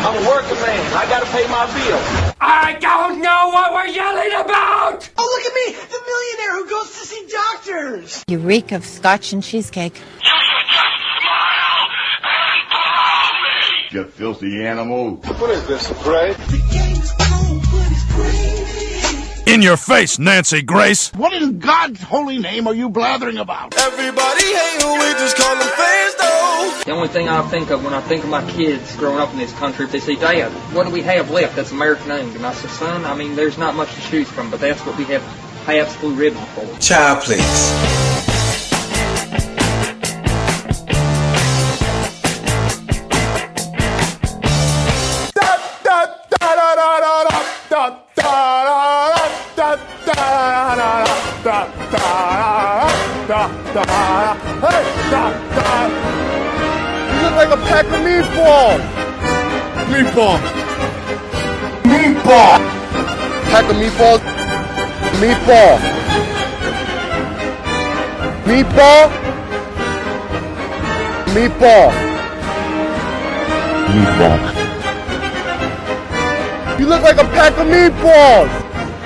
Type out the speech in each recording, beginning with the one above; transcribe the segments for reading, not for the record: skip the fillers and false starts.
I'm a working man. I gotta pay my bills. I don't know what we're yelling about! Oh, look at me, the millionaire who goes to see doctors. You reek of scotch and cheesecake. You filthy animal. What is this, a parade? The game is cold, but it's gravy. In your face, Nancy Grace. What in God's holy name are you blathering about? Everybody hate who we just call them fans, though. The only thing I think of when I think of my kids growing up in this country, if they say, Dad, what do we have left that's American owned? And I say, son, I mean, there's not much to choose from, but that's what we have Pabst Blue Ribbon for. Child, please. You look like a pack of meatballs. Meatball. Meatball. Pack of meatballs. Meatball. Meatball. Meatball. Meatball. You look like a pack of meatballs.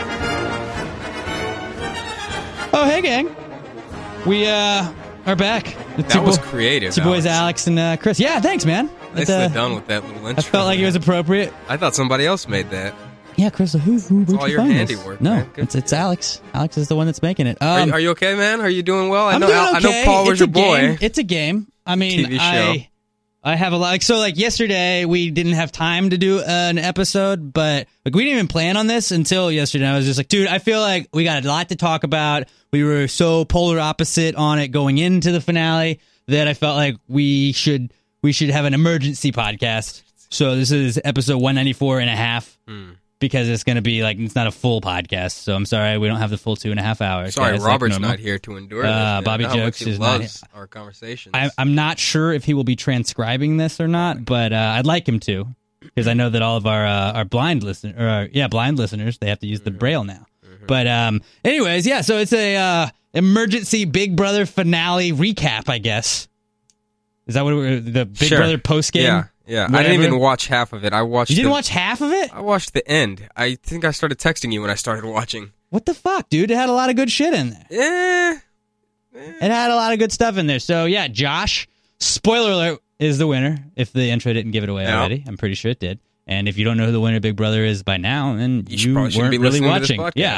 Oh, hey, gang. We are back. That was creative. It's your boys Alex and Chris. Yeah, thanks, man. Nicely done with that little intro. I felt like it was appropriate. I thought somebody else made that. Yeah, Chris, where'd all you your find handiwork. This? No, Man. it's Alex. Alex is the one that's making it. Are you okay, man? Are you doing well? I know okay. Paul was your boy. Game. It's a game. I mean, TV show. I have a lot. Like yesterday, we didn't have time to do an episode, but we didn't even plan on this until yesterday. I was just like, dude, I feel like we got a lot to talk about. We were so polar opposite on it going into the finale that I felt like we should have an emergency podcast. So this is episode 194 and a half. Because it's going to be it's not a full podcast. So I'm sorry we don't have the full 2.5 hours. Sorry, guys, Robert's not here to endure this. Bobby Jokes is loves our conversations. I'm not sure if he will be transcribing this or not, but I'd like him to, because I know that all of our blind listeners, they have to use the Braille now. But anyways, yeah. So it's a emergency Big Brother finale recap, I guess. Is that what the Big Brother post game? Yeah, I didn't even watch half of it. You didn't watch half of it? I watched the end. I think I started texting you when I started watching. What the fuck, dude? It had a lot of good shit in there. Yeah. It had a lot of good stuff in there. So, yeah, Josh, spoiler alert, is the winner, if the intro didn't give it away already. I'm pretty sure it did. And if you don't know who the winner of Big Brother is by now, then you weren't really watching. Yeah.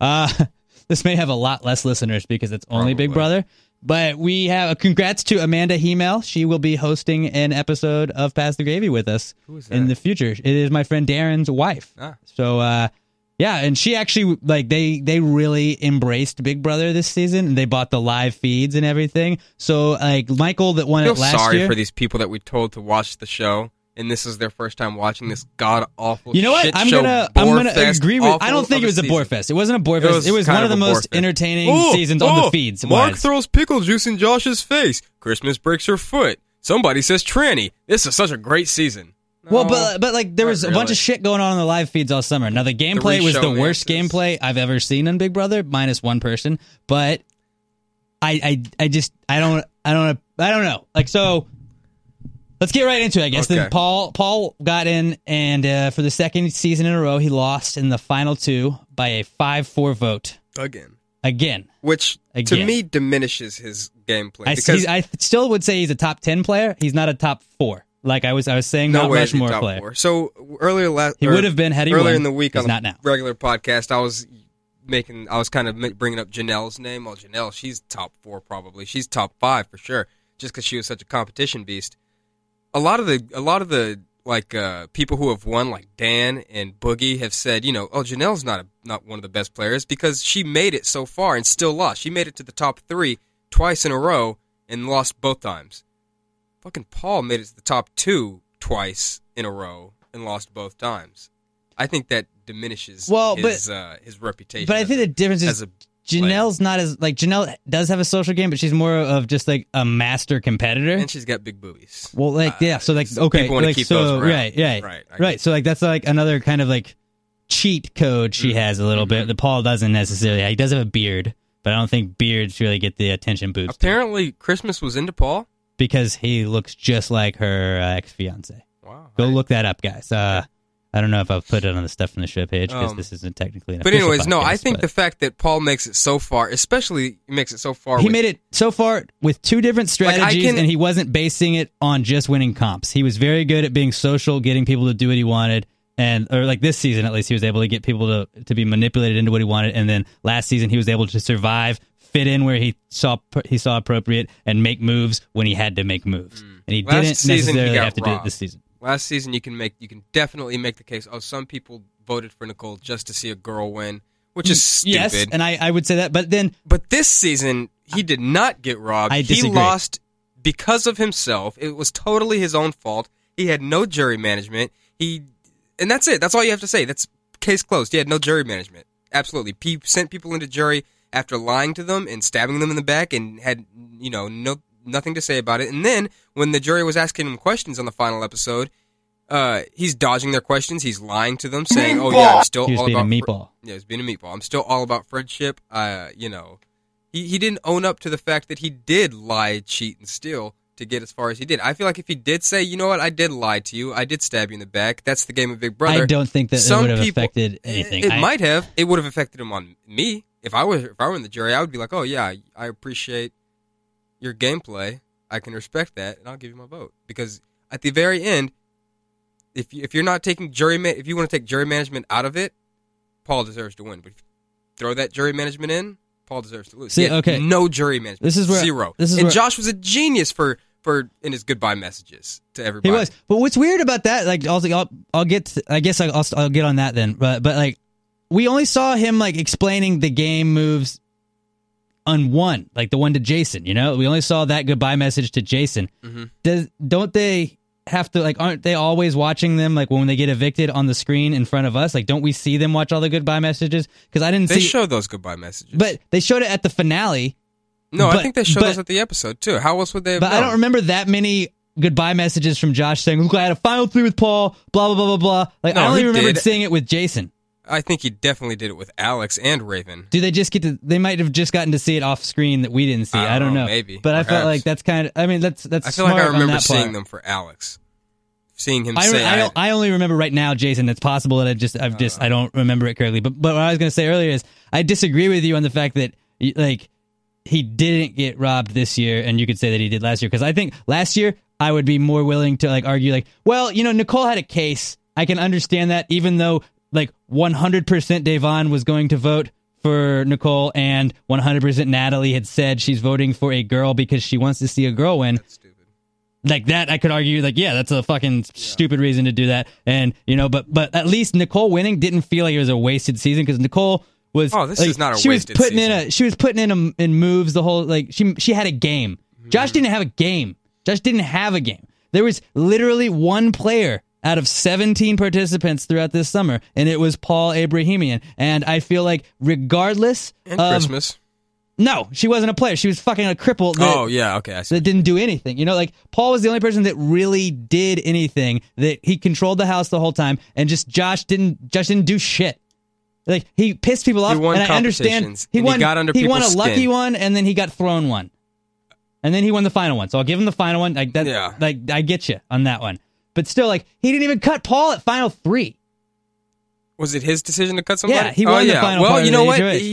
This may have a lot less listeners because it's only Big Brother. But we have a congrats to Amanda Hemel. She will be hosting an episode of Pass the Gravy with us in the future. It is my friend Darren's wife. So, yeah, and she actually, they really embraced Big Brother this season, and they bought the live feeds and everything. So, Michael that won it last year. I feel sorry for these people that we told to watch the show, and this is their first time watching this god-awful You know what? shit I'm show, gonna agree with. I don't think it was a bore fest. It wasn't a bore fest. It was one of the most entertaining seasons on the feeds. Mark throws pickle juice in Josh's face. Christmas breaks her foot. Somebody says tranny. This is such a great season. No, well, but there was a bunch of shit going on in the live feeds all summer. Now the gameplay was the worst gameplay I've ever seen on Big Brother, minus one person. But I don't know. So. Let's get right into it, I guess. Okay. Then Paul got in, and for the second season in a row, he lost in the final two by a 5-4 vote. Again. Which, to me, diminishes his gameplay. I still would say he's a top 10 player. He's not a top 4. Like I was saying, no Mount Rushmore player. 4. So he would have been had he earlier won. in the week he's on not the now. regular podcast. I was kind of bringing up Janelle's name. Well, Janelle, she's top 4 probably. She's top 5 for sure, just because she was such a competition beast. A lot of the people who have won, like Dan and Boogie, have said, Janelle's not one of the best players because she made it so far and still lost. She made it to the top 3 twice in a row and lost both times. Fucking Paul made it to the top 2 twice in a row and lost both times. I think that diminishes his reputation. But I think the difference is Janelle's not as Janelle does have a social game, but she's more of just a master competitor, and she's got big boobies. Well, okay, people want to keep those around. Right. So that's another kind of cheat code she has a little bit that Paul doesn't necessarily. He does have a beard, but I don't think beards really get the attention boost. Apparently, Christmas was into Paul because he looks just like her ex-fiance. Wow. Wow. Go look that up, guys. I don't know if I've put it on the Stuff from the Show page because this isn't technically an But official anyways, no, podcast, I think the fact that Paul makes it so far, especially makes it so far. He made it so far with 2 different strategies, and he wasn't basing it on just winning comps. He was very good at being social, getting people to do what he wanted, or like this season at least, he was able to get people to be manipulated into what he wanted. And then last season, he was able to survive, fit in where he saw appropriate, and make moves when he had to make moves. And he didn't necessarily have to do it this season. Last season, you can definitely make the case. Oh, some people voted for Nicole just to see a girl win, which is stupid. Yes, and I would say that. But this season, he did not get robbed. I disagree. He lost because of himself. It was totally his own fault. He had no jury management. And that's it. That's all you have to say. That's case closed. He had no jury management. Absolutely. He sent people into jury after lying to them and stabbing them in the back and had nothing to say about it. And then when the jury was asking him questions on the final episode, he's dodging their questions. He's lying to them, saying, "Oh yeah, I'm still all about meatball." Yeah, he's being a meatball. I'm still all about friendship. He didn't own up to the fact that he did lie, cheat, and steal to get as far as he did. I feel like if he did say, "You know what? I did lie to you. I did stab you in the back. That's the game of Big Brother." I don't think that it would have affected anything. It might have. It would have affected him on me. If I were in the jury, I would be like, "Oh yeah, I appreciate your gameplay. I can respect that, and I'll give you my vote." Because at the very end, if you're not taking if you want to take jury management out of it, Paul deserves to win. But if you throw that jury management in, Paul deserves to lose. See, okay, no jury management. This is where, zero. Josh was a genius for in his goodbye messages to everybody. He was. But what's weird about that? Like, I'll get. I guess I'll get on that then. But like, we only saw him like explaining the game moves on one, like the one to Jason. We only saw that goodbye message to Jason. Mm-hmm. Don't they have to, like, aren't they always watching them, like, when they get evicted on the screen in front of us? Like, don't we see them watch all the goodbye messages? Because They show those goodbye messages. But they showed it at the finale. No, I think they showed those at the episode, too. How else would they have But known? I don't remember that many goodbye messages from Josh saying, "Look, I had a final 3 with Paul, blah, blah, blah, blah, blah." Like, No, I only he remembered did. seeing it with Jason. I think he definitely did it with Alex and Raven. Do they just get to? They might have just gotten to see it off screen that we didn't see. I don't know. Maybe, but perhaps. I felt like that's kind of. I mean, that's. I feel smart like I on remember that seeing part. them for Alex. Seeing him say, I only remember right now, Jason. It's possible that I don't remember it correctly. But what I was going to say earlier is I disagree with you on the fact that like he didn't get robbed this year, and you could say that he did last year, because I think last year I would be more willing to like argue like, well, Nicole had a case. I can understand that, even though like 100% Davon was going to vote for Nicole, and 100% Natalie had said she's voting for a girl because she wants to see a girl win. That's stupid. Like that, I could argue, like, yeah, that's a fucking stupid reason to do that. And, but at least Nicole winning didn't feel like it was a wasted season, because Nicole was. Oh, this like, is not a she wasted was putting season. She was putting in moves the whole, like, she had a game. Josh didn't have a game. Josh didn't have a game. There was literally one player out of 17 participants throughout this summer, and it was Paul Abrahamian. And I feel like regardless And of Christmas. No, she wasn't a player. She was fucking a cripple. Oh, yeah, okay. I see. That didn't do anything. Like, Paul was the only person that really did anything, that he controlled the house the whole time, and just Josh didn't do shit. Like, he pissed people off, He won and I understand. competitions, and he got under he won a people's lucky skin. one, and then he got thrown one. And then he won the final one. So I'll give him the final one. Like, that, Yeah. like, I get you on that one. But still, like, he didn't even cut Paul at final 3. Was it his decision to cut somebody? Yeah, he won the final Well, part you of know the what? HOH.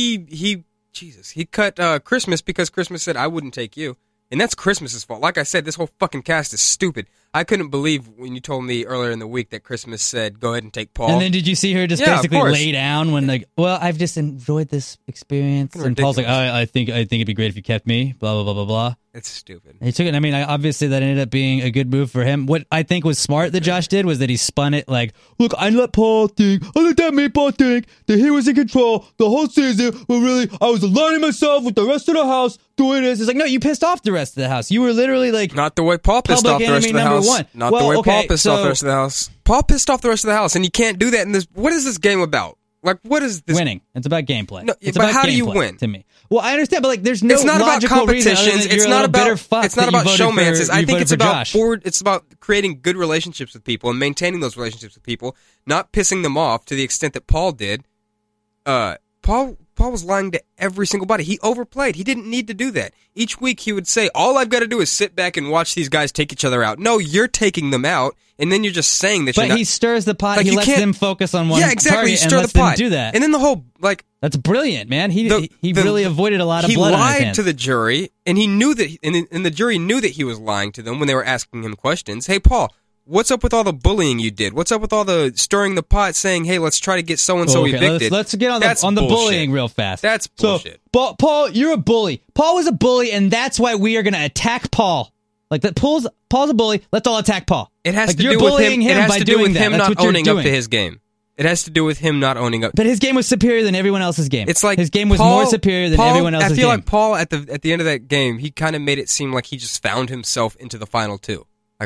He cut Christmas because Christmas said, "I wouldn't take you." And that's Christmas's fault. Like I said, this whole fucking cast is stupid. I couldn't believe when you told me earlier in the week that Christmas said, "Go ahead and take Paul." And then did you see her just Yeah, of basically course. lay down when, like, well, I've just enjoyed this experience. Fucking And Paul's like, ridiculous. I think it'd be great if you kept me, blah, blah, blah, blah, blah. It's stupid. And he took it. I mean, obviously that ended up being a good move for him. What I think was smart that Josh did was that he spun it like, look, I let that meatball think that he was in control the whole season, but really, I was aligning myself with the rest of the house doing this. It's like, no, you pissed off the rest of the house. You were literally like, Not the way Paul pissed Public off the rest of enemy the number house. one. Not Well, the way okay, Paul pissed off so- the rest of the house. Paul pissed off the rest of the house, and you can't do that in this. What is this game about? Like, what is this? winning. It's about gameplay. No, it's but about how do you gameplay win? To me. Well, I understand, but like, there's no It's not about logical reason other competitions. than It's you're a not little bitter about. fuck It's not that you about voted showmances. for- I you think voted it's for about Josh. It's about creating good relationships with people and maintaining those relationships with people, not pissing them off to the extent that Paul did. Paul Paul was lying to every single body. He overplayed. He didn't need to do that. Each week he would say, all I've got to do is sit back and watch these guys take each other out. No, you're taking them out, and then you're just saying that. But he stirs the pot. Like, he lets them focus on one target you stir and lets the pot. them do that. And then the whole that's brilliant, man. He really avoided a lot of blood on his hands. He lied to the jury, and he knew that, and the jury knew that he was lying to them when they were asking him questions. Hey, Paul, what's up with all the bullying you did? What's up with all the stirring the pot, saying, "Hey, let's try to get so and so evicted"? Let's get on the bullying real fast. That's bullshit. So, Paul, you're a bully. Paul was a bully, and that's why we are going to attack Paul. Like that, Paul's a bully. Let's all attack Paul. It has to do with him. It has to do with him not owning up to his game. It has to do with him not owning up. But his game was superior than everyone else's game. It's like his game was more superior than everyone else's game. I feel like Paul at the end of that game, he kind of made it seem like he just found himself into the final two. Like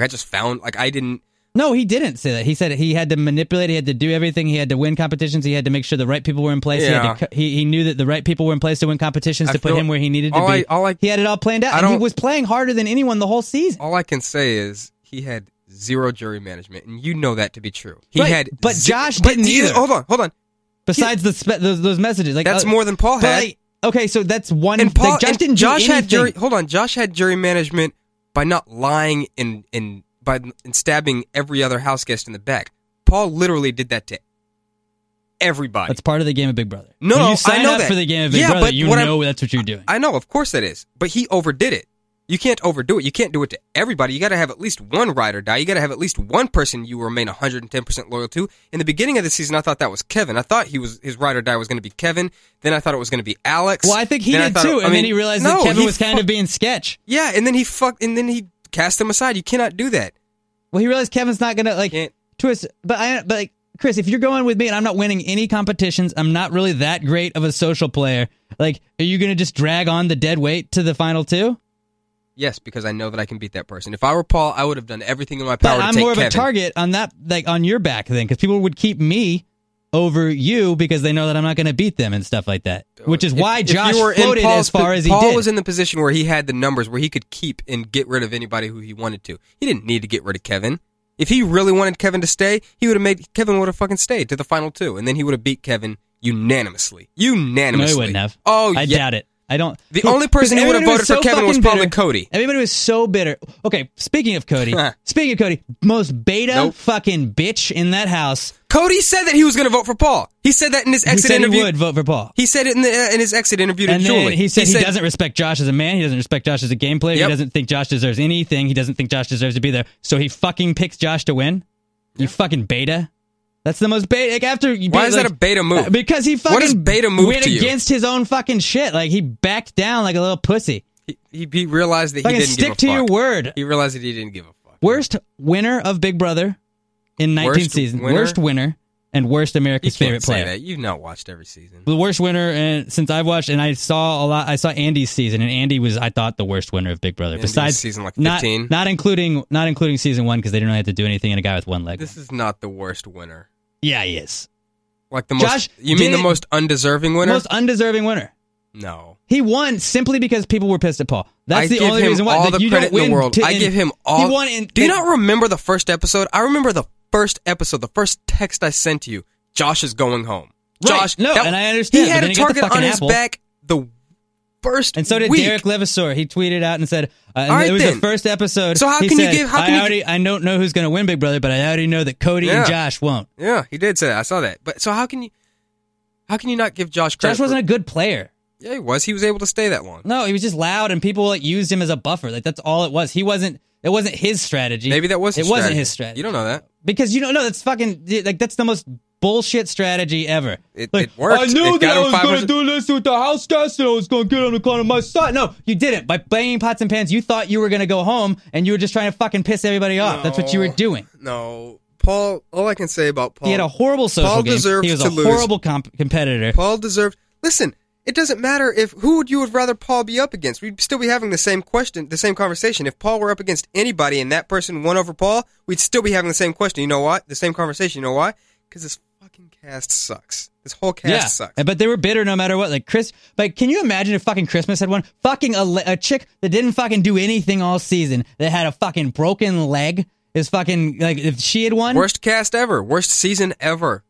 I didn't. No, he didn't say that. He said he had to manipulate. He had to do everything. He had to win competitions. He had to make sure the right people were in place. Yeah. He knew that the right people were in place to win competitions to put him where he needed to be. He had it all planned out. And he was playing harder than anyone the whole season. All I can say is he had zero jury management, and you know that to be true. But Josh didn't either. Hold on. Besides those messages, that's more than Paul had. Okay, so that's one. And Paul, Josh didn't do anything. Josh had jury management by not lying and stabbing every other house guest in the back. Paul literally did that to everybody. That's part of the game of Big Brother. No, when you sign I know up that. for the game of Big Brother, but you know that's what you're doing. I know, of course that is. But he overdid it. You can't overdo it. You can't do it to everybody. You got to have at least one ride or die. You got to have at least one person you remain 110% loyal to. In the beginning of the season, I thought that was Kevin. I thought his ride or die was going to be Kevin. Then I thought it was going to be Alex. Well, I think he did too. And then he realized that Kevin was kind of being sketch. Yeah, and then he cast him aside. You cannot do that. Well, he realized Kevin's not going to twist. But Chris, if you're going with me and I'm not winning any competitions, I'm not really that great of a social player. Like, are you going to just drag on the dead weight to the final two? Yes, because I know that I can beat that person. If I were Paul, I would have done everything in my power to take Kevin. But I'm more of a target on that, like on your back then, because people would keep me over you because they know that I'm not going to beat them and stuff like that. Which is why Josh floated as far as he did. Paul was in the position where he had the numbers where he could keep and get rid of anybody who he wanted to. He didn't need to get rid of Kevin. If he really wanted Kevin to stay, Kevin would have fucking stayed to the final two, and then he would have beat Kevin unanimously. No, he wouldn't have. Oh, I doubt it. I don't. The only person who would have voted for Kevin was probably Cody. Everybody was so bitter. Okay, speaking of Cody, most beta fucking bitch in that house. Cody said that he was going to vote for Paul. He said that in his exit interview. He would vote for Paul. He said it in his exit interview to Julie. He said he doesn't respect Josh as a man. He doesn't respect Josh as a game player. Yep. He doesn't think Josh deserves anything. He doesn't think Josh deserves to be there. So he fucking picks Josh to win. You fucking beta. That's the most beta. Why is that a beta move? Because he fucking what is beta move went to you? Against his own fucking shit. Like, he backed down like a little pussy. He realized that he didn't give a fuck. Stick to your word. He realized that he didn't give a fuck. Worst winner of Big Brother in 19 seasons. Worst winner and worst America's favorite player. That. You've not watched every season. The worst winner, and since I've watched, and I saw a lot. I saw Andy's season, and Andy was, I thought, the worst winner of Big Brother. Andy besides season like 15, not including season 1 because they didn't really have to do anything, and a guy with one leg. This is not the worst winner. Yeah, he is. Like the most. You mean the most undeserving winner? Most undeserving winner. No. He won simply because people were pissed at Paul. That's the only reason why. I give him all the credit in the world. I give him all. He won Do you not remember the first episode? I remember the first episode, the first text I sent to you. Josh is going home. Right. Josh, no, and I understand. He had a target on his back the first and so did week. Derek Levasseur. He tweeted out and said, it was the first episode. So how can you give? I don't know who's going to win Big Brother, but I already know that Cody and Josh won't. Yeah, he did say that. I saw that. But so how can you not give Josh credit? Josh wasn't a good player. Yeah, he was. He was able to stay that long. No, he was just loud, and people used him as a buffer. Like, that's all it was. It wasn't his strategy. Maybe that was his strategy. It wasn't his strategy. You don't know that. Because you don't know. That's fucking, like, that's the most bullshit strategy ever. It worked. I knew that I was going to do this with the house guests, and I was going to get on the corner of my side. No, you didn't. By banging pots and pans, you thought you were going to go home, and you were just trying to fucking piss everybody off. That's what you were doing. No. Paul, all I can say about Paul... He had a horrible social game. He was a horrible competitor. Paul deserved... Listen, it doesn't matter who you would rather Paul be up against. We'd still be having the same conversation. If Paul were up against anybody and that person won over Paul, we'd still be having the same question. You know what? The same conversation. You know why? Because this fucking cast sucks. This whole cast sucks. But they were bitter no matter what. Like, can you imagine if fucking Christmas had won? Fucking a chick that didn't fucking do anything all season, that had a fucking broken leg, is fucking, like, if she had won? Worst cast ever. Worst season ever.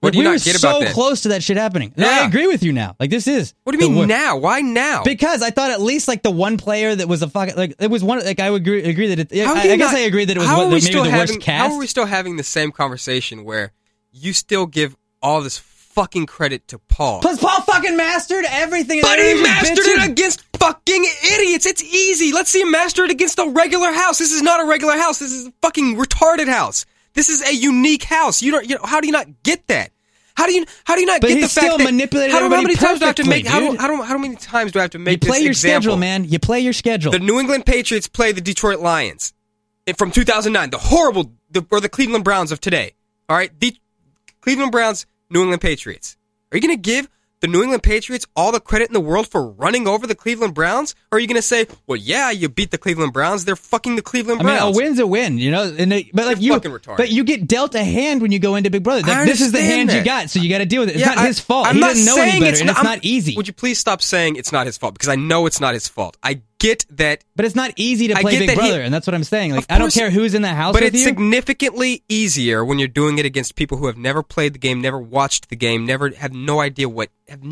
What do you we not were get so about that? close to that shit happening. And Yeah. I agree with you now. Like this is. What do you mean now? Why now? Because I thought at least like the one player that was a fucking like it was one like I would agree that it. How I do you guess not- I agree that it was how are we maybe still the having- worst cast. How are we still having the same conversation where you still give all this fucking credit to Paul? Plus, Paul fucking mastered everything. But he Everybody's mastered bitching. it against fucking idiots. It's easy. Let's see him master it against a regular house. This is not a regular house. This is a fucking retarded house. This is a unique house. How do you not get that? How do you not But get he's the fact still that manipulated how many everybody times do I have to make perfectly, how many times do I have to You make play this your example? schedule, man. You play your schedule. The New England Patriots play the Detroit Lions from 2009. The Cleveland Browns of today. All right, the Cleveland Browns, New England Patriots. Are you going to give the New England Patriots all the credit in the world for running over the Cleveland Browns? Or are you going to say, well, yeah, you beat the Cleveland Browns. They're fucking the Cleveland Browns. I mean, a win's a win, you know. But like You're fucking retarded. but you get dealt a hand when you go into Big Brother. I Like, this is the understand hand you that. got, so you got to deal with it. It's Yeah, not his fault. I'm He not didn't know any saying better, and it's not easy. Would you please stop saying it's not his fault? Because I know it's not his fault. I get that. But it's not easy to I play get Big that Brother, and that's what I'm saying. Like, Of I don't course- care who's in the house But with it's you. significantly easier when you're doing it against people who have never played the game, never watched the game, have no idea what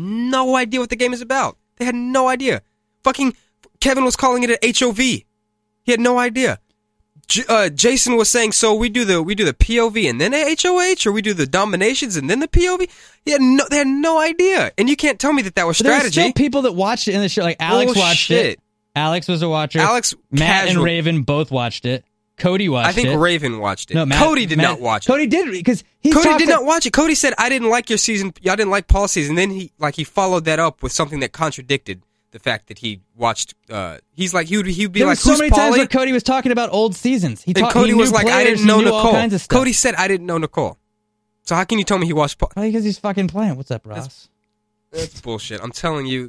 the game is about. They had no idea. Fucking Kevin was calling it an HOV. He had no idea. Jason was saying, so we do the POV and then a HOH, or we do the dominations and then the POV. They had no idea, and you can't tell me that was But there's strategy. still people that watched it in the show. Like Alex watched it. Bullshit. Alex was a watcher. casual. Matt and Raven both watched it. Cody watched it. I think Raven watched it. No, Cody did not watch it. Cody did because Cody did not watch it. Cody said, "I didn't like your season. I didn't like Paul's season." Then he followed that up with something that contradicted the fact that he watched. He's like he'd be There like, was so "Who's many times Paulie?" where Cody was talking about old seasons. And Cody was like, "I didn't know All Nicole." kinds of stuff. Cody said, "I didn't know Nicole." So how can you tell me he watched Paul? Probably because he's fucking playing. What's up, Ross? That's bullshit. I'm telling you,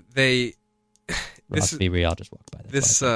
Ross, be real. I'll just walk by.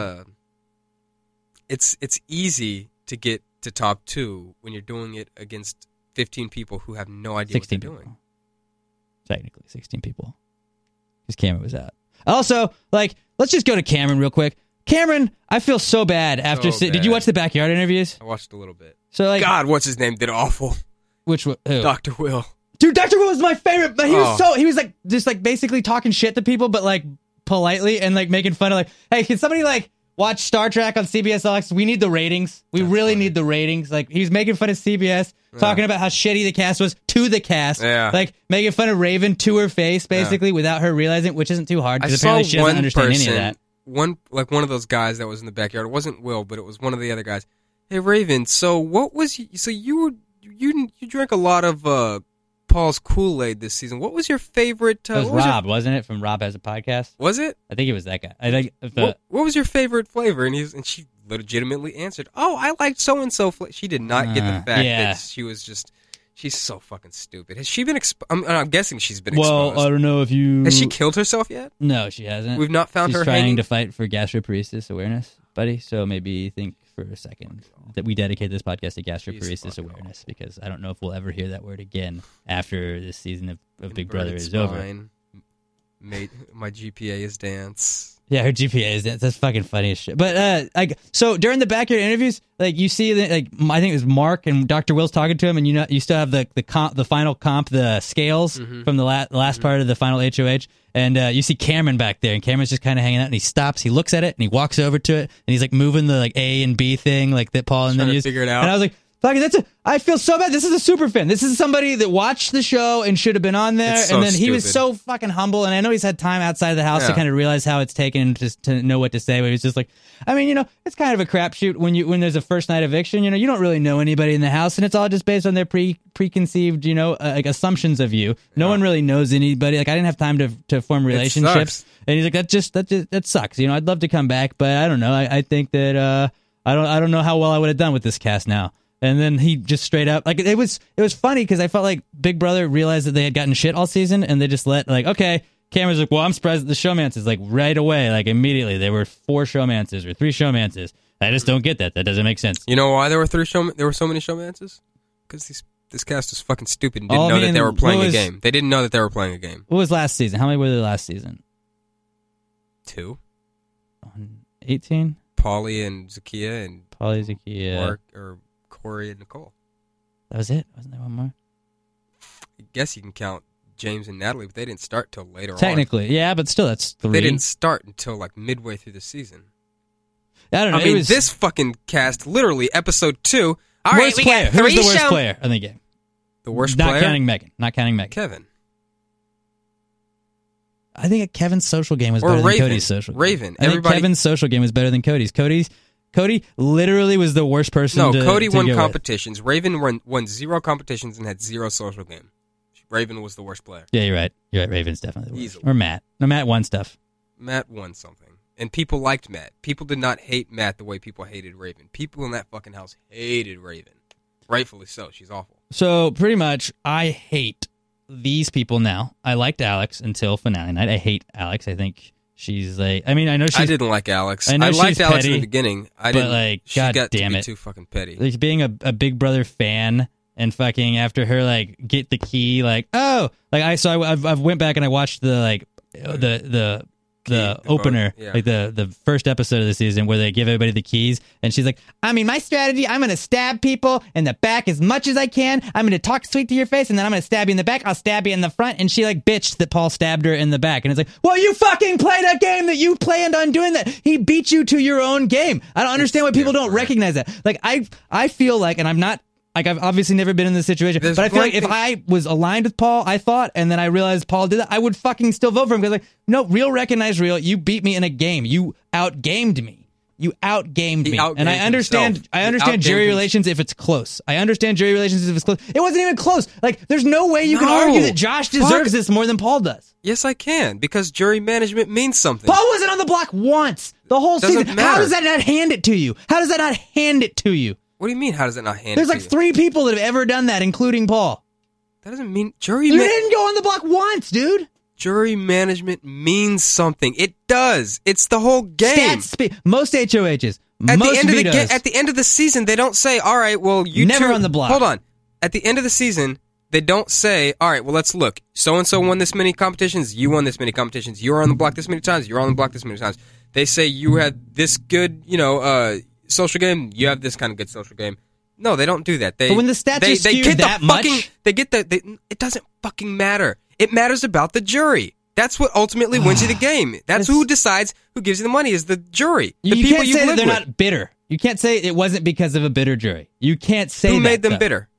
It's easy to get to top 2 when you're doing it against 15 people who have no idea what they're 16 doing. people. Technically, 16 people. Because Cameron was out. Also, like, let's just go to Cameron real quick. Cameron, I feel so bad after. So Did you bad. watch the backyard interviews? I watched a little bit. So like, God, what's his name? Did awful. which one? Who? Dr. Will. Dude, Dr. Will was my favorite, but he Oh. was like just like basically talking shit to people, but like politely and like making fun of like, hey, can somebody like watch Star Trek on CBS All Access? We need the ratings. We really need the ratings. Like he's making fun of CBS, talking about how shitty the cast was to the cast. Yeah. Like making fun of Raven to her face, basically, without her realizing, which isn't too hard I because saw apparently she doesn't one understand person, any of that. one of those guys that was in the backyard. It wasn't Will, but it was one of the other guys. Hey Raven, so what was you drank a lot of Paul's Kool-Aid this season. What was your favorite? It was what was Rob, wasn't it? From Rob Has a Podcast. Was it? I think it was that guy. I think What was your favorite flavor? And she legitimately answered, "Oh, I liked so and so." She did not get the fact yeah. that she was just. She's so fucking stupid. Has she been? I'm guessing she's been Well, exposed. I don't know if you. Has she killed herself yet? No, she hasn't. We've not found She's her trying hanging? to fight for gastroparesis awareness, buddy. So maybe think for a second that we dedicate this podcast to gastroparesis awareness, because I don't know if we'll ever hear that word again after this season of Big Brother is over. Mate, my GPA is dance. Yeah, her GPA is that's fucking funny as shit. But so during the backyard interviews, like you see, like I think it was Mark and Dr. Will's talking to him, and you still have the final comp, the scales from the last part of the final HOH, and you see Cameron back there, and Cameron's just kind of hanging out, and he stops, he looks at it, and he walks over to it, and he's like moving the like A and B thing, like that Paul and then used. figure it out. And I was like, fucking, I feel so bad. This is a super fan. This is somebody that watched the show and should have been on there. It's so And then he was stupid. so fucking humble. And I know he's had time outside of the house to Yeah. kind of realize how it's taken just to know what to say. But he was just like, I mean, it's kind of a crapshoot when there's a first night eviction. You don't really know anybody in the house, and it's all just based on their preconceived, like assumptions of you. No one really knows anybody. Like I didn't have time to form relationships. sucks. And he's like, that sucks. I'd love to come back, but I don't know. I think that I don't know how well I would have done with this cast now. And then he just straight up, like, it was funny because I felt like Big Brother realized that they had gotten shit all season, and they just let, like, okay, Cameron's like, well, I'm surprised at the showmances, like, right away, like, immediately, there were 4 showmances or 3 showmances. I just don't get that. That doesn't make sense. You know why there were so many showmances? Because this cast was fucking stupid and didn't All know being- that they were playing what a was- game. They didn't know that they were playing a game. What was last season? How many were there last season? 2. 18? Paulie and Zakia and Paulie, Zakia. Mark or Corey and Nicole. That was it? Wasn't there one more? guess you can count James and Natalie, but they didn't start till later Technically, yeah, but still, that's 3. They didn't start until like midway through the season. I don't know. I mean, this fucking cast, literally, episode 2. All right, we got 3 Who's the worst player in the game? The worst Not player? Not counting Megan. Kevin. I think Kevin's social game was Or better Raven. than Cody's social game. Raven. I think Kevin's social game was better than Cody's. Cody literally was the worst person No, to Cody to won go competitions. Raven won 0 competitions and had 0 social game. Raven was the worst player. Yeah, you're right. Raven's definitely the worst. Easily. Or Matt. No, Matt won stuff. Matt won something. And people liked Matt. People did not hate Matt the way people hated Raven. People in that fucking house hated Raven. Rightfully so. She's awful. So, pretty much, I hate these people now. I liked Alex until finale night. I hate Alex. I think she's like... I mean, I know she's... I didn't like Alex. I know liked she's Alex petty, in the beginning. But, like, she God got damn to be it. too fucking petty. Like, being a Big Brother fan and fucking after her, like, get the key, like, oh! Like, I've went back and I watched the, like, the opener, yeah. like the first episode of the season where they give everybody the keys, and she's like, I mean, my strategy, I'm going to stab people in the back as much as I can. I'm going to talk sweet to your face, and then I'm going to stab you in the back. I'll stab you in the front. And she like bitched that Paul stabbed her in the back. And it's like, well, you fucking played a game that you planned on doing that. He beat you to your own game. I don't understand why people don't recognize that. Like, I feel like, and I'm not, like, I've obviously never been in this situation, but I feel like if I was aligned with Paul, I thought, and then I realized Paul did that, I would fucking still vote for him because, like, no, real recognize real. You beat me in a game. You outgamed me. You outgamed me. And I understand jury relations if it's close. I understand jury relations if it's close. It wasn't even close. Like, there's no way you can argue that Josh deserves this more than Paul does. Yes, I can, because jury management means something. Paul wasn't on the block once the whole season. Matter. How does that not hand it to you? How does that not hand it to you? What do you mean, how does it not hand There's it like to you? 3 people that have ever done that, including Paul. That doesn't mean jury You didn't go on the block once, dude. Jury management means something. It does. It's the whole game. Most HOHs. At most the end of the season, they don't say, all right, well, you never two, on the block. Hold on. At the end of the season, they don't say, all right, well, let's look. So-and-so won this many competitions. You won this many competitions. You were on the block this many times. You're on the block this many times. They say you had this good, social game. You have this kind of good social game. No, they don't do that. But when the stats are skewed that much, it doesn't fucking matter. It matters about the jury. That's what ultimately wins you the game. That's who decides who gives you the money is the jury. The you people can't you say live that they're with. not bitter. You can't say it wasn't because of a bitter jury. You can't say Who that made them stuff. bitter?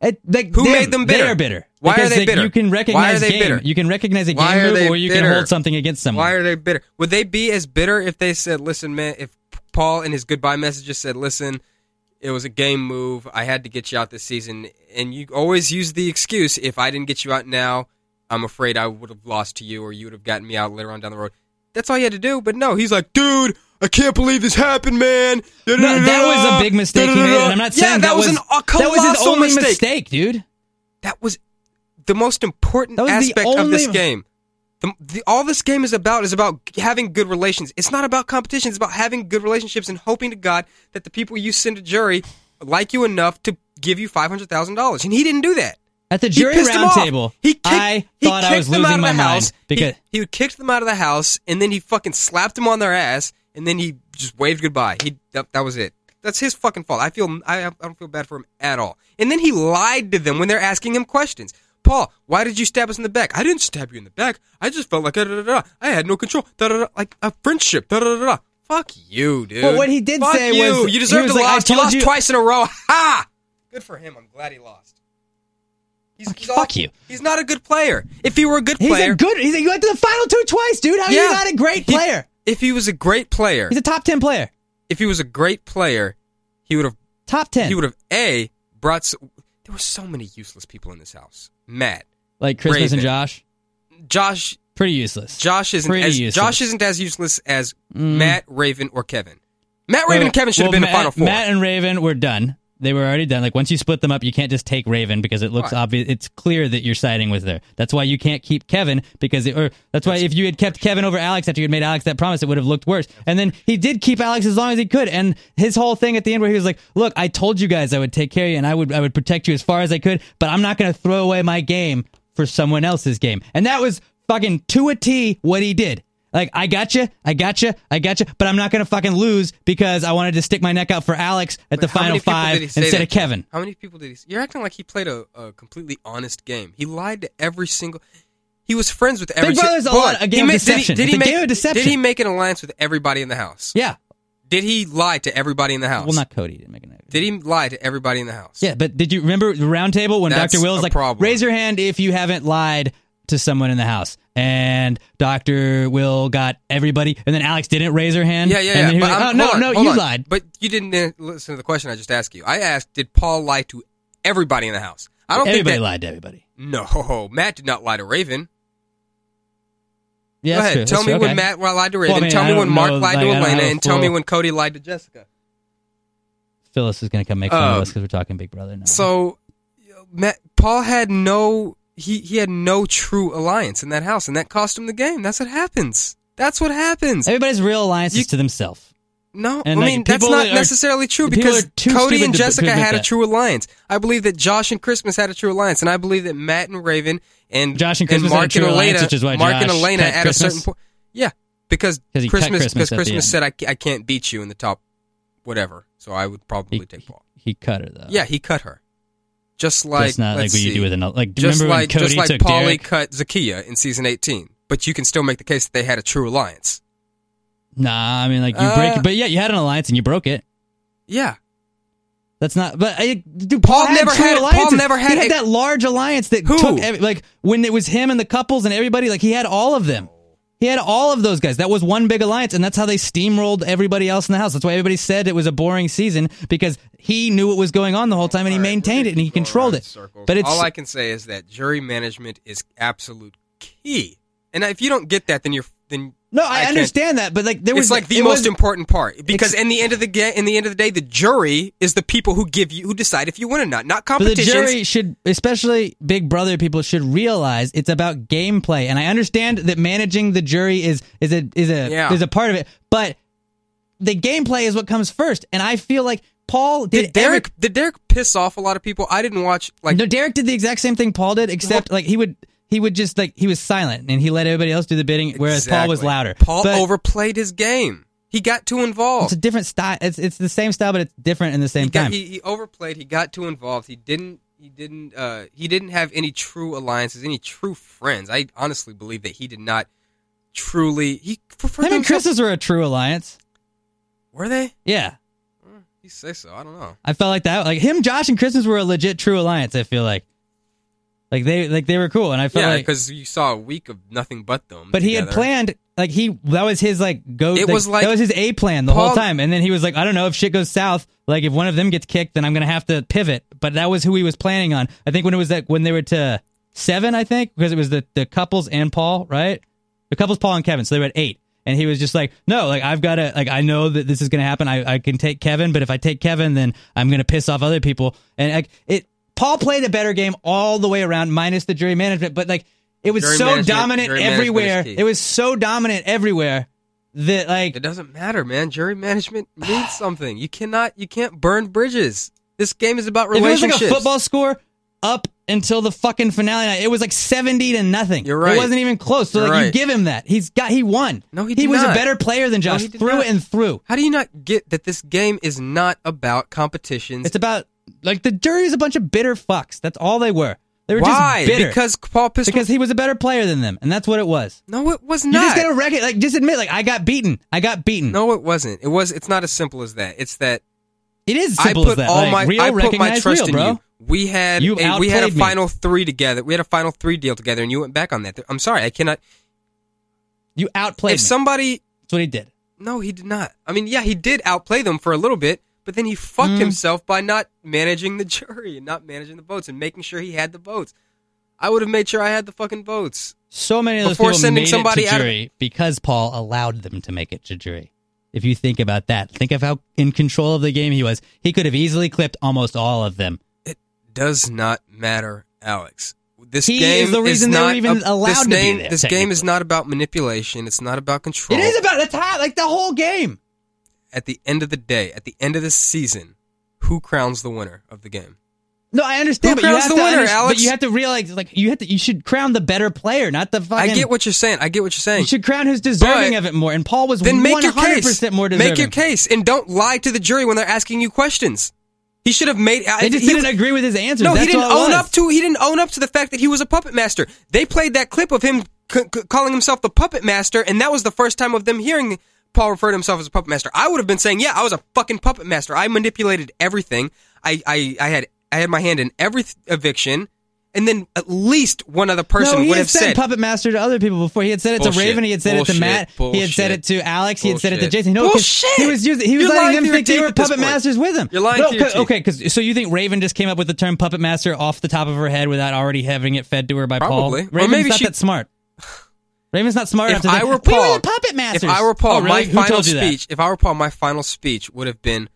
Who made them bitter? They are bitter. Why Because are they bitter? You can recognize Why are they game. bitter? You can recognize a Why game are move, they or you can bitter? hold something against someone. Why are they bitter? Would they be as bitter if they said, listen, man, if Paul in his goodbye messages said, listen, it was a game move. I had to get you out this season. And you always use the excuse, if I didn't get you out now, I'm afraid I would have lost to you or you would have gotten me out later on down the road. That's all you had to do. But no, he's like, dude, I can't believe this happened, man. No, that was a big mistake he made, and I'm not saying that was a colossal his only mistake, dude. That was the most important aspect of this game. All this game is about having good relations. It's not about competition. It's about having good relationships and hoping to God that the people you send to jury like you enough to give you $500,000. And he didn't do that. At the jury roundtable, I thought I was losing my mind because he kicked them out of the house, and then he fucking slapped them on their ass, and then he just waved goodbye. That was it. That's his fucking fault. I don't feel bad for him at all. And then he lied to them when they're asking him questions. Paul, why did you stab us in the back? I didn't stab you in the back. I just felt like I had no control. Like a friendship. Fuck you, dude. But what he did say was you deserve to lose. You lost twice in a row. Ha! Good for him. I'm glad he lost. Fuck you. He's not a good player. If he were a good player, he went to the final 2 twice, dude. How are you not a great player? If he was a great player, he's a top 10 player. If he was a great player, he would have top 10. He would have brought. There were so many useless people in this house. Matt, like Christmas Raven. and Josh. Josh, pretty useless. Josh isn't as useless as Matt, Raven, or Kevin. Matt, Raven, and Kevin should have been the final 4. Matt and Raven were done. They were already done. Like, once you split them up, you can't just take Raven because it looks obvious. It's clear that you're siding with her. That's why you can't keep Kevin that's why if you had kept Kevin over Alex after you had made Alex that promise, it would have looked worse. And then he did keep Alex as long as he could. And his whole thing at the end where he was like, look, I told you guys I would take care of you and I would protect you as far as I could, but I'm not going to throw away my game for someone else's game. And that was fucking to a T what he did. Like, I gotcha, but I'm not going to fucking lose because I wanted to stick my neck out for Alex at the final 5 instead of Kevin. How many people did he say? You're acting like he played a completely honest game. He lied to every single... He was friends with every... Big Brother's a game of deception. Did he make an alliance with everybody in the house? Yeah. Did he lie to everybody in the house? Well, not Cody didn't make an alliance. Did he lie to everybody in the house? Yeah, but did you remember the round table when Dr. Will was like, raise your hand if you haven't lied to someone in the house, and Dr. Will got everybody, and then Alex didn't raise her hand. Yeah. And then he was like, you lied. But you didn't listen to the question I just asked you. I asked, did Paul lie to everybody in the house? I don't think everybody lied to everybody. No, Matt did not lie to Raven. Yeah, go ahead. Tell me when Matt lied to Raven. Tell me when Mark lied to Elena, and tell me when Cody lied to Jessica. Phyllis is going to come make fun of us because we're talking Big Brother now. So, Paul had no... He had no true alliance in that house, and that cost him the game. That's what happens. Everybody's real alliance is to themselves. No, I mean, that's not necessarily true because Cody and Jessica had a true alliance. I believe that Josh and Christmas had a true alliance, and I believe that Matt and Raven and Josh and Christmas Mark had a true and Elena, alliance, which is why Mark and Josh Elena cut at Christmas? a certain point. Yeah, because Christmas said, I can't beat you in the top whatever, so I would probably take Paul. He cut her, though. Yeah, he cut her. Just like, that's not like what you do with another. Like, do just you remember like, when Cody just like took Paulie Derek? cut Zakiya in season 18, but you can still make the case that they had a true alliance. Nah, I mean, like, you break it. But yeah, you had an alliance and you broke it. Yeah. That's not. But dude, Paul never had He had that large alliance that took, like, when it was him and the couples and everybody, like, he had all of them. He had all of those guys. That was one big alliance, and that's how they steamrolled everybody else in the house. That's why everybody said it was a boring season, because he knew what was going on the whole time, and he maintained it, and he controlled it. But it's, all I can say is that jury management is absolute key. And if you don't get that, then no, I understand that, but like it's like the most important part, because in the end of the day, the jury is the people who decide if you win or not competitions. But the jury should, especially Big Brother people, should realize it's about gameplay. And I understand that managing the jury is a part of it, but the gameplay is what comes first. And I feel like Paul did Derek piss off a lot of people? I didn't watch No, Derek did the exact same thing Paul did, except like he would just, like, he was silent and he let everybody else do the bidding, whereas Paul was louder. Paul overplayed his game. He got too involved. It's a different style. It's the same style, but it's different in the same time. He overplayed. He got too involved. He didn't have any true alliances, any true friends. I honestly believe that he did not truly. Him and Chris's were a true alliance. Were they? Yeah. You say so. I don't know. I felt like that. Like him, Josh, and Chris's were a legit true alliance. I feel like. Like they were cool, and I felt like because you saw a week of nothing but them. But together. he had planned, like that was his like go. It was like that was his A plan the whole time, and then he was like, I don't know, if shit goes south, like if one of them gets kicked, then I'm gonna have to pivot. But that was who he was planning on. I think when they were to 7, I think, because it was the couples and Paul, right? The couples, Paul and Kevin, so they were at 8, and he was just like, no, like I've got to, like I know that this is gonna happen. I can take Kevin, but if I take Kevin, then I'm gonna piss off other people, and like it. Paul played a better game all the way around, minus the jury management, but like it was so dominant everywhere. It was so dominant everywhere that like it doesn't matter, man. Jury management means something. You can't burn bridges. This game is about relationships. If it was like a football score up until the fucking finale night, it was like 70-0. You're right. It wasn't even close. So like you give him that. He won. No, he did He was not. a better player than Josh through and through. How do you not get that this game is not about competitions? It's about like the jury is a bunch of bitter fucks. That's all they were. They were Why? just bitter. Because Paul pissed Because he was a better player than them, and that's what it was. No, it was not. You just gotta recognize, like, just admit, like, I got beaten. No, it wasn't. It's not as simple as that. It's that it is simple as that. I put my trust in bro. you. We had a final 3 together. We had a final 3 deal together, and you went back on that. I'm sorry, I cannot. You outplayed. If somebody, that's what he did. No, he did not. I mean, yeah, he did outplay them for a little bit. But then he fucked himself by not managing the jury and not managing the votes and making sure he had the votes. I would have made sure I had the fucking votes. So many of those before people sending made somebody it to jury because Paul allowed them to make it to jury. If you think about that, think of how in control of the game he was. He could have easily clipped almost all of them. It does not matter, Alex. He is the reason they were even allowed to be there. This game is not about manipulation. It's not about control. It is about the whole game. At the end of the day, at the end of the season, who crowns the winner of the game? No, I understand, Who but you crowns have the to winner, Alex? But you have to realize, like, you should crown the better player, not the fucking. I get what you're saying. You should crown who's deserving of it more. And Paul was then make 100% your case. more deserving. Make your case, and don't lie to the jury when they're asking you questions. He should have made. They just didn't agree with his answers. No, That's he didn't all it own was. up to. He didn't own up to the fact that he was a puppet master. They played that clip of him calling himself the puppet master, and that was the first time of them hearing Paul refer to himself as a puppet master. I would have been saying, yeah, I was a fucking puppet master. I manipulated everything. I had my hand in every eviction, and then at least one other person would have said puppet master to other people before. He had said it to Raven. He had said it to Matt. He had said it to Alex. He had said it to Jason. No, bullshit. He was letting them think they were puppet masters with him. You're lying to your teeth. Okay, so you think Raven just came up with the term puppet master off the top of her head without already having it fed to her by Probably. Paul? Or Raven's maybe not that smart. Raven's not smart enough to think, we were the puppet masters. If I were Paul, Oh, really? my Who final told you that? speech. If I were Paul, my final speech would have been,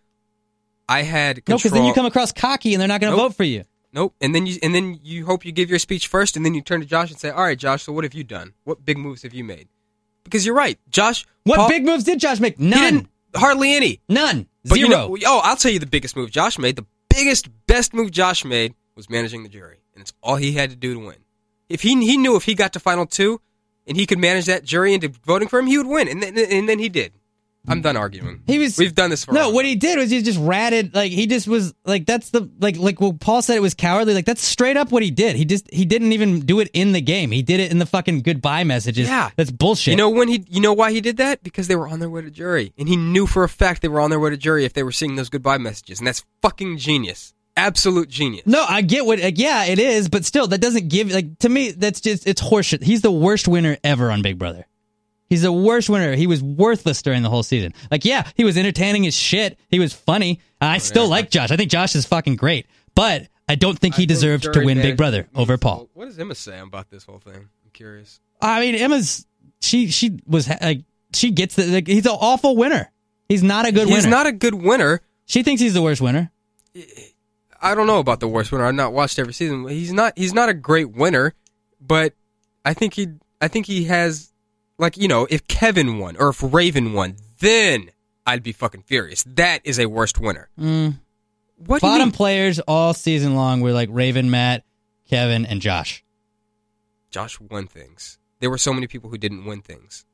I had control. No, because then you come across cocky and they're not going to vote for you. Nope. And then you hope you give your speech first, and then you turn to Josh and say, "All right, Josh. So what have you done? What big moves have you made?" Because you're right, Josh. What big moves did Josh make? None. He didn't, hardly any. None. But Zero. I'll tell you the biggest move Josh made. The best move Josh made was managing the jury, and it's all he had to do to win. If he knew if he got to final two, and he could manage that jury into voting for him, he would win, and then he did. I'm done arguing. We've done this for a while. what he did was he just ratted, like, he just was like, that's the like what Paul said, it was cowardly, like, that's straight up what he did. He didn't even do it in the game. He did it in the fucking goodbye messages. Yeah, that's bullshit. You know why he did that? Because they were on their way to jury, and he knew for a fact they were on their way to jury if they were seeing those goodbye messages, and that's fucking genius. Absolute genius. No, I get yeah, it is, but still, that doesn't give, like, to me, that's just, it's horseshit. He's the worst winner ever on Big Brother. He's the worst winner. He was worthless during the whole season. Like, yeah, he was entertaining as shit. He was funny. I still like Josh. I think Josh is fucking great. But I don't think he deserved to win Big Brother over Paul. What does Emma say about this whole thing? I'm curious. I mean, Emma's, she was, like, she gets the, like, he's an awful winner. He's not a good winner. He's not a good winner. She thinks he's the worst winner. I don't know about the worst winner. I've not watched every season. He's not a great winner, but I think he has, like, you know, if Kevin won or if Raven won, then I'd be fucking furious. That is a worst winner. What Bottom players all season long were like Raven, Matt, Kevin, and Josh. Josh won things. There were so many people who didn't win things.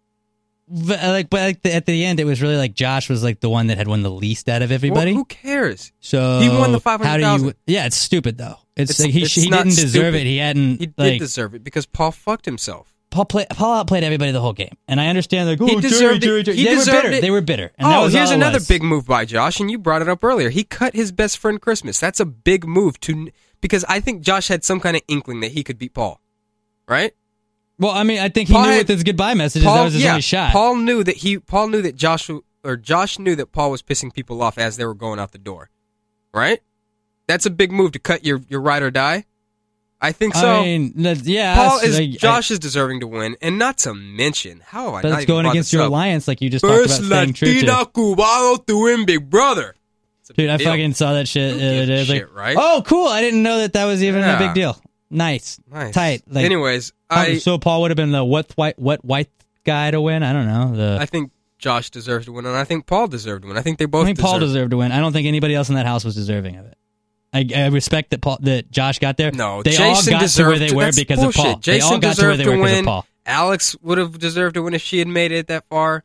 But at the end, it was really like Josh was like the one that had won the least out of everybody. Well, who cares? So he won the $500,000. Yeah, it's stupid though. It's like he didn't deserve it. He hadn't. He did deserve it because Paul fucked himself. Paul outplayed everybody the whole game, and I understand. Like, he deserved it. They were bitter. And here's another big move by Josh, and you brought it up earlier. He cut his best friend Christmas. That's a big move because I think Josh had some kind of inkling that he could beat Paul, right? Well, I mean, I think he knew with his goodbye messages that was his only shot. Josh knew that Josh knew that Paul was pissing people off as they were going out the door, right? That's a big move to cut your ride or die. I think so. I mean, yeah. Josh is deserving to win, and not to mention how I. But it's going against your alliance, like you just First talked about staying true to. Latina Cubano to win Big Brother. Dude, I fucking saw that shit the other day. Shit, right? Oh, cool! I didn't know that was even a big deal. Nice. Tight. Like, anyways, so Paul would have been the what white guy to win. I don't know. I think Josh deserves to win, and I think Paul deserved to win. I think they both. Paul deserved to win. I don't think anybody else in that house was deserving of it. I respect that Josh got there. No, they Jason all got to where they were because bullshit. of Paul. Jason they all got to where they were because of Paul. Alex would have deserved to win if she had made it that far.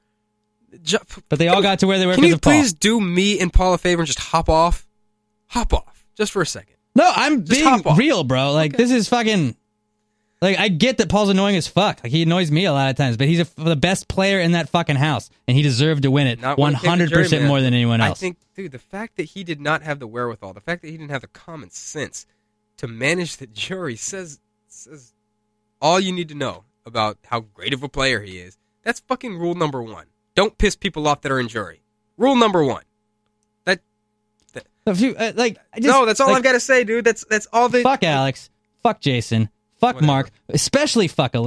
But they all got to where they were because of Paul. Can you please do me and Paul a favor and just hop off? Hop off. Just for a second. No, I'm being real, bro. Like, this is fucking... Like, I get that Paul's annoying as fuck. Like, he annoys me a lot of times, but he's the best player in that fucking house, and he deserved to win it 100% more than anyone else. I think, dude, the fact that he did not have the wherewithal, the fact that he didn't have the common sense to manage the jury says all you need to know about how great of a player he is. That's fucking rule number one. Don't piss people off that are in jury. Rule number one. That's all I've got to say, dude. That's all they... Fuck Alex. Fuck Jason. Fuck Mark, especially fuck Elena.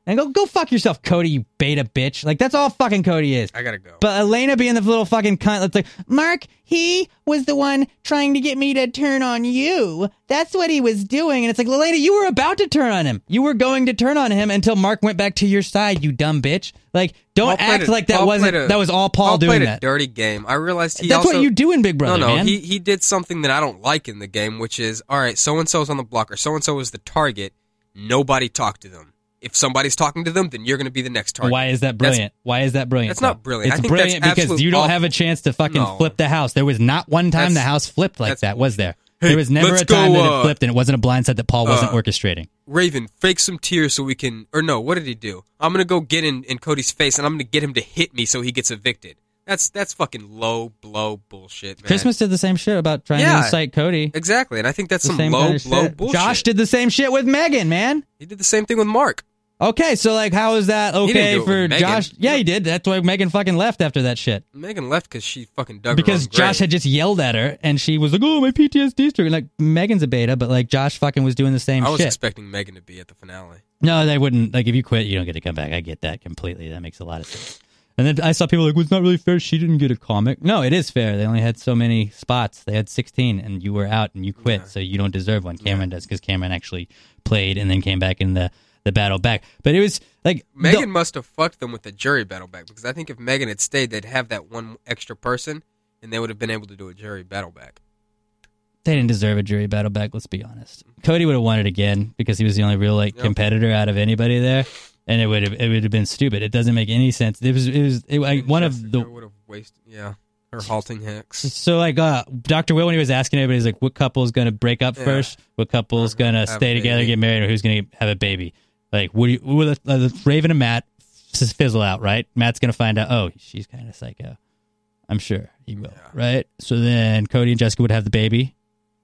And go fuck yourself, Cody, you beta bitch. Like, that's all fucking Cody is. I gotta go. But Elena being the little fucking cunt that's like, Mark, he was the one trying to get me to turn on you. That's what he was doing. And it's like, Elena, you were about to turn on him. You were going to turn on him until Mark went back to your side, you dumb bitch. Like, don't act like that was all Paul doing played that. A dirty game. I realized That's what you do in Big Brother, man. He did something that I don't like in the game, which is, all right, so-and-so's on the block, or so-and-so is the target. Nobody talk to them. If somebody's talking to them, then you're going to be the next target. Why is that brilliant? That's not brilliant. It's brilliant because you don't have a chance to fucking flip the house. There was not one time the house flipped like that, was there? There was never a time that it flipped, and it wasn't a blindside that Paul wasn't orchestrating. Raven, fake some tears so we can... Or no, what did he do? I'm going to go get in Cody's face, and I'm going to get him to hit me so he gets evicted. That's fucking low blow bullshit, man. Christmas did the same shit about trying to incite Cody. Exactly, and I think that's some low blow bullshit. Josh did the same shit with Megan, man. He did the same thing with Mark. Okay, so like, how is that okay for Josh? Yeah, he did. That's why Megan fucking left after that shit. Megan left because she fucking dug because Josh had just yelled at her, and she was like, "Oh, my PTSD trigger." Like, Megan's a beta, but like Josh fucking was doing the same shit. I was expecting Megan to be at the finale. No, they wouldn't. Like, if you quit, you don't get to come back. I get that completely. That makes a lot of sense. And then I saw people like, well, it's not really fair. She didn't get a comic. No, it is fair. They only had so many spots. They had 16, and you were out, and you quit, so you don't deserve one. Cameron does, because Cameron actually played and then came back in the battle back. But it was like... Megan must have fucked them with the jury battle back, because I think if Megan had stayed, they'd have that one extra person, and they would have been able to do a jury battle back. They didn't deserve a jury battle back, let's be honest. Cody would have won it again, because he was the only real competitor out of anybody there. And it would have been stupid. It doesn't make any sense. It was one of the would have wasted her halting hex. So like Dr. Will, when he was asking everybody, he's like, what couple is going to break up first? What couple is going to stay together, get married, or who's going to have a baby? Like, Raven and Matt fizzle out, right? Matt's going to find out. Oh, she's kind of psycho. I'm sure he will, right? So then Cody and Jessica would have the baby.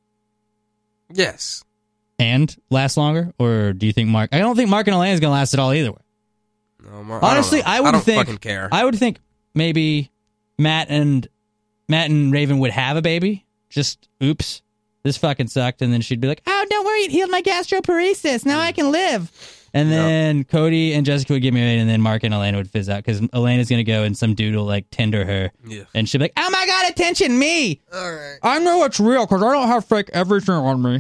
Yes. And last longer, or do you think Mark? I don't think Mark and Elena is going to last at all either way. No, Mark, honestly, I don't think. Fucking care. I would think maybe Matt and Raven would have a baby. Just oops, this fucking sucked, and then she'd be like, "Oh, don't worry, it healed my gastroparesis. Now I can live." And then Cody and Jessica would get married, and then Mark and Elena would fizz out because Elena's going to go and some dude will like Tinder her, and she'll be like, "Oh my god, attention, me! All right, I know it's real because I don't have fake everything on me."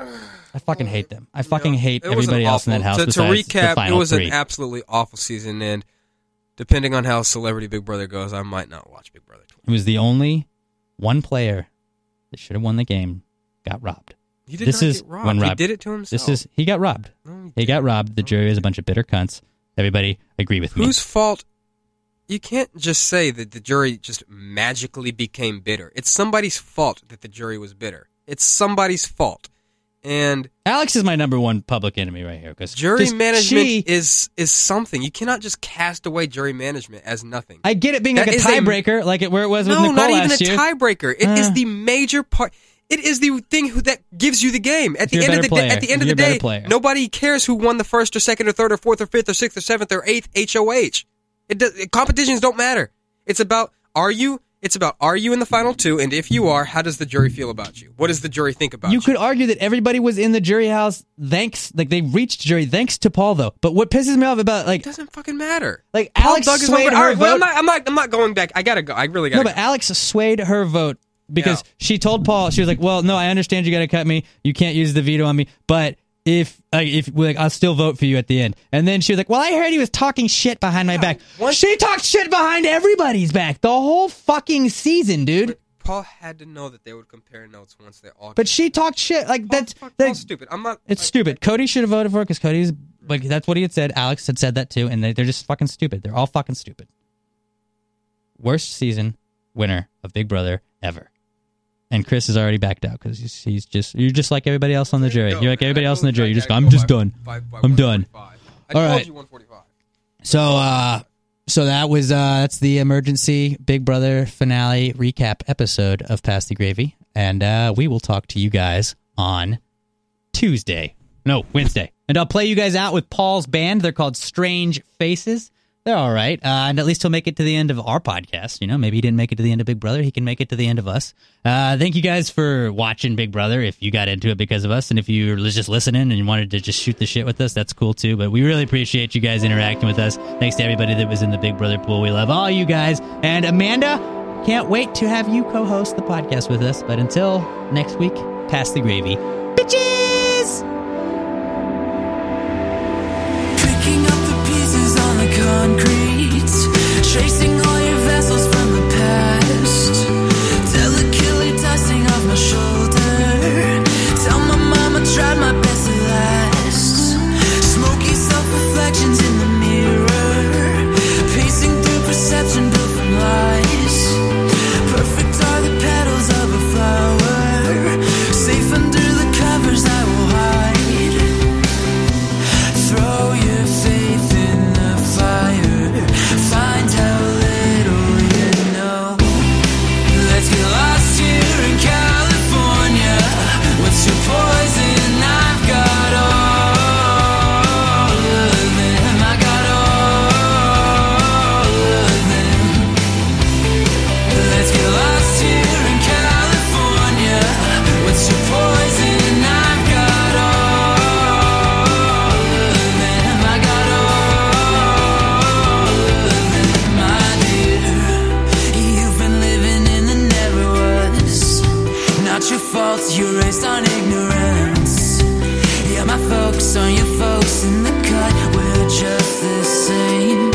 I fucking hate them. I fucking hate everybody else in that house. To recap, it was an absolutely awful season, and depending on how Celebrity Big Brother goes, I might not watch Big Brother 20. It was the only one player that should have won the game got robbed. He did not get robbed. He did it to himself. He got robbed. No, he got robbed. The jury was a bunch of bitter cunts. Everybody agree with me. Whose fault? You can't just say that the jury just magically became bitter. It's somebody's fault that the jury was bitter. It's somebody's fault. And Alex is my number one public enemy right here because jury management is something. You cannot just cast away jury management as nothing. I get it being like a tiebreaker, like where it was with Nicole last year. No, not even a tiebreaker. It is the major part. It is the thing that gives you the game. At the end of the day, nobody cares who won the first or second or third or fourth or fifth or sixth or seventh or eighth HOH. Competitions don't matter. It's about are you in the final two, and if you are, how does the jury feel about you? What does the jury think about you? You could argue that everybody was in the jury house they reached jury thanks to Paul, though. But what pisses me off about, like... It doesn't fucking matter. Like, Alex swayed her vote... I'm not going back. I gotta go. I really gotta go. No, but Alex swayed her vote because she told Paul, she was like, well, no, I understand you gotta cut me. You can't use the veto on me, but... If I'll still vote for you at the end. And then she was like, well, I heard he was talking shit behind my back. She talked shit behind everybody's back the whole fucking season, dude. But Paul had to know that they would compare notes once they all... But she talked shit. Like, that's stupid. I'm not... It's stupid. Cody should have voted for it because Cody's... Like, that's what he had said. Alex had said that too. And they're just fucking stupid. They're all fucking stupid. Worst season winner of Big Brother ever. And Chris is already backed out because you're just like everybody else on the jury. You're like everybody else on the jury. You're just I'm just done. I'm done. All right. So that was that's the emergency Big Brother finale recap episode of Pass the Gravy, and we will talk to you guys on Wednesday, and I'll play you guys out with Paul's band. They're called Strange Faces. They're all right. And at least he'll make it to the end of our podcast. Maybe he didn't make it to the end of Big Brother. He can make it to the end of us. Thank you guys for watching Big Brother if you got into it because of us. And if you were just listening and you wanted to just shoot the shit with us, that's cool too. But we really appreciate you guys interacting with us. Thanks to everybody that was in the Big Brother pool. We love all you guys. And Amanda, can't wait to have you co-host the podcast with us. But until next week, pass the gravy. Bitches! Picking up the pieces on the concrete, tracing all your vessels from the past, delicately dusting off my shoulder. Tell my mama tried my best to last. Smoky self-reflections in the mirror, pacing through perception built from lies. Perfect are the petals of a flower, safe under the covers I will hide. Throw your faith in the fire, find how little you know. Let's get lost here in California. What's your poison? I've got all of them. I got all of them. Let's get lost here in California. What's your poison? I've got all of them. I got all of them, my dear. You've been living in the never was. Not your fault, you raised on ignorance. Yeah, my folks aren't your folks in the cut. We're just the same.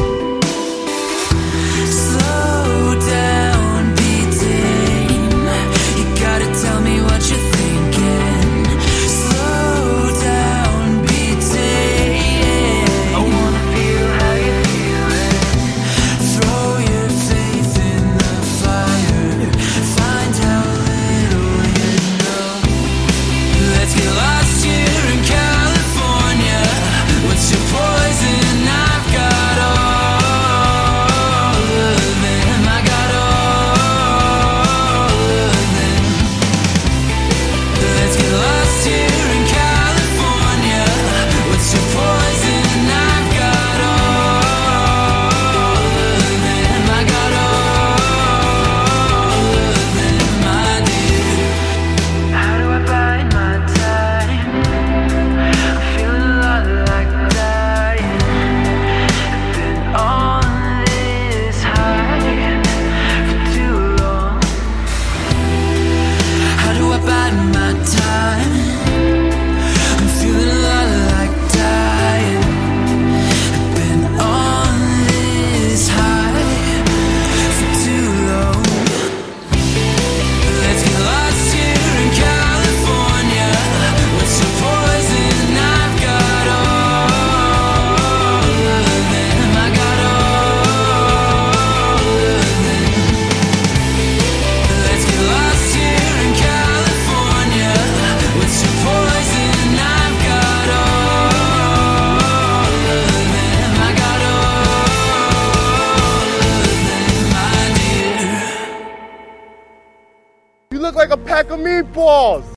Slow down, be tame. You gotta tell me what you're thinking. Slow down, be tame. I wanna feel how you're feeling. Throw your faith in the fire, find how little you know. Let's get lost here in California. What's your poison? I've got all of them. I got all of them. Let's get lost here in California. What's your poison? I've got all of them. I got all of them, my dear. How do I bide my time? I'm feeling a lot like dying. I've been on this high for too long. How do I bide my time? I'm feeling a lot like dying. I've been on this high for too long. Let's get lost here in California. What's your poison? I've got all of them. I got all of them. Let's get lost here in California. What's your poison? I've got all of them. I got all of them, my dear. You look like a pack of meatballs.